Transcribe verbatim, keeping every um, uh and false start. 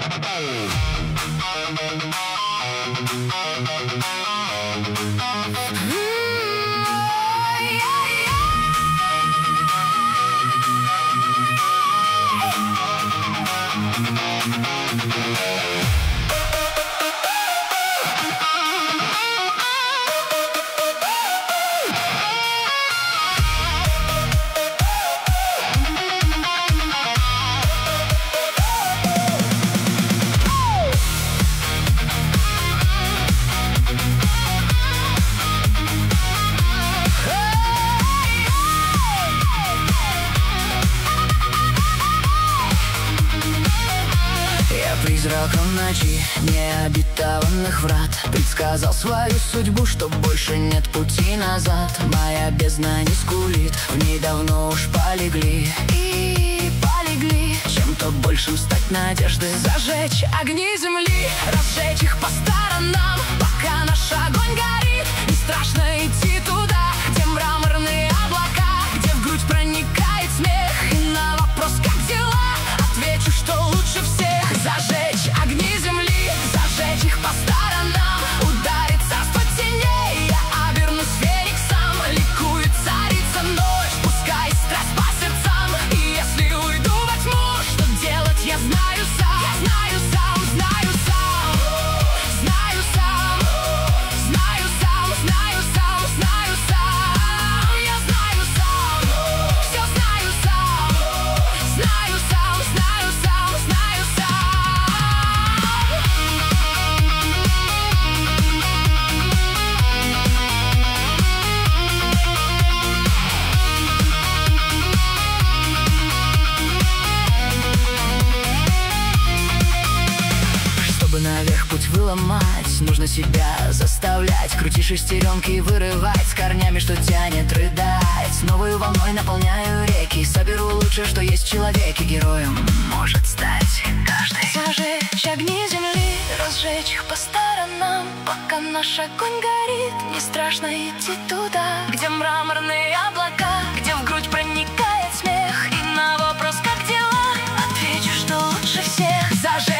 Призраком ночи, необетованных врат, предсказал свою судьбу, что больше нет пути назад. Моя бездна не скулит, в ней давно уж полегли и полегли. Чем-то большим стать надежды, зажечь огни земли, разжечь их по сторонам, пока наш огонь горит. Не страшно идти туда, где мраморные облака, где в грудь проникает смех. И на вопрос, как дела, отвечу, что лучше всех. Зажечь огни земли, зажечь их по сторонам, ударит царство теней, я обернусь фениксом. Ликует царица ночь, пускай страсть по сердцам. И если уйду во тьму, что делать я знаю сам. Я знаю сам, знаю сам, знаю сам, знаю сам, знаю сам, знаю сам. Я знаю сам, все знаю сам, знаю сам, знаю сам, знаю сам. Чтобы наверх путь выломать, нужно себя заставлять. Крути шестеренки и вырывать, с корнями, что тянет, рыдать. Новую волной наполняю реки, соберу лучшее, что есть в человеке. Героем может стать каждый. Зажечь огни земли, разжечь их по сторонам, пока наш огонь горит. Не страшно идти туда, где мраморные облака, где в грудь проникает смех. И на вопрос, как дела, отвечу, что лучше всех. Зажечь